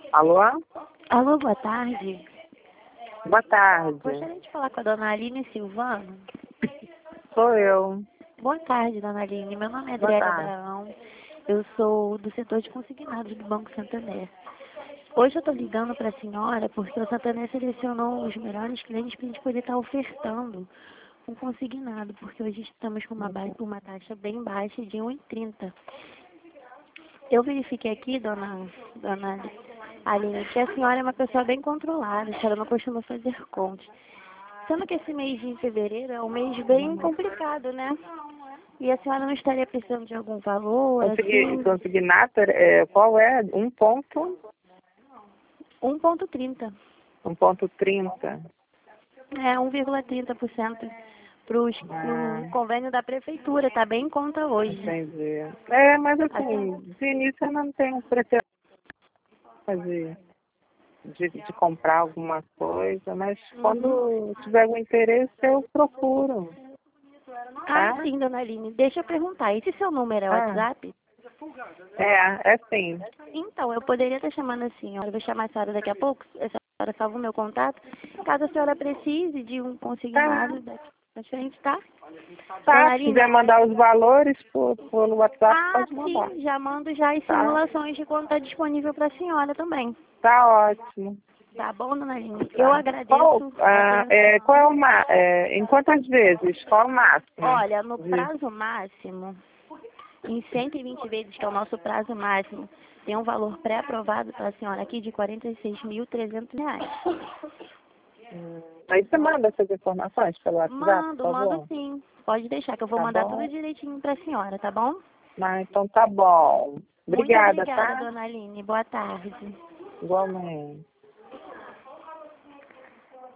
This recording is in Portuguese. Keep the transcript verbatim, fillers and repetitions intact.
Alô? Alô, boa tarde. Boa tarde. Gostaria de falar com a dona Aline Silvano. Sou eu. Boa tarde, dona Aline. Meu nome é Boa Adriana tarde. Abraão. Eu sou do setor de consignados do Banco Santander. Hoje eu estou ligando para a senhora porque o Santander selecionou os melhores clientes para a gente poder estar ofertando um consignado, porque hoje estamos com uma, ba- uma taxa bem baixa de um e trinta. Eu verifiquei aqui, dona, dona Aline, que a senhora é uma pessoa bem controlada, a senhora não costuma fazer contas. Sendo que esse mês de fevereiro é um mês bem complicado, né? E a senhora não estaria precisando de algum valor, Consegui, assim, consignato, é, qual é? Um ponto? um ponto trinta. Um ponto trinta. É, um vírgula trinta por cento para o Ah, convênio da prefeitura, tá bem em conta hoje. entendi. É, mas Assim, assim, de início eu não tenho pretensão de, de, de comprar alguma coisa, mas uhum. quando tiver algum interesse eu procuro. Ah, Tá? sim, dona Aline, deixa eu perguntar, esse seu número é Ah, WhatsApp? é, é sim. Então, eu poderia estar chamando a senhora, eu vou chamar a senhora daqui a pouco, a senhora salva o meu contato, caso a senhora precise de um Tá. consignado daqui pra frente, tá? Tá, Dona se quiser Aline, mandar os valores por, por WhatsApp, ah, pode mandar. sim, já mando já as Tá? simulações de quando está disponível para a senhora também. Tá ótimo. Tá bom, dona Aline? Eu Tá. Qual, agradeço a ah, é, qual é atenção. o ma é, em quantas vezes? Qual o máximo? Olha, no De, prazo máximo, em cento e vinte vezes, que é o nosso prazo máximo, tem um valor pré-aprovado para a senhora aqui de quarenta e seis mil e trezentos reais. hum, aí você manda essas informações pelo WhatsApp, por Mando, mando favor? sim. Pode deixar que eu vou Tá mandar tudo bom? direitinho para a senhora, tá bom? Ah, então tá bom. Muito Obrigada, obrigada, tá? dona Aline. Boa tarde. Igualmente.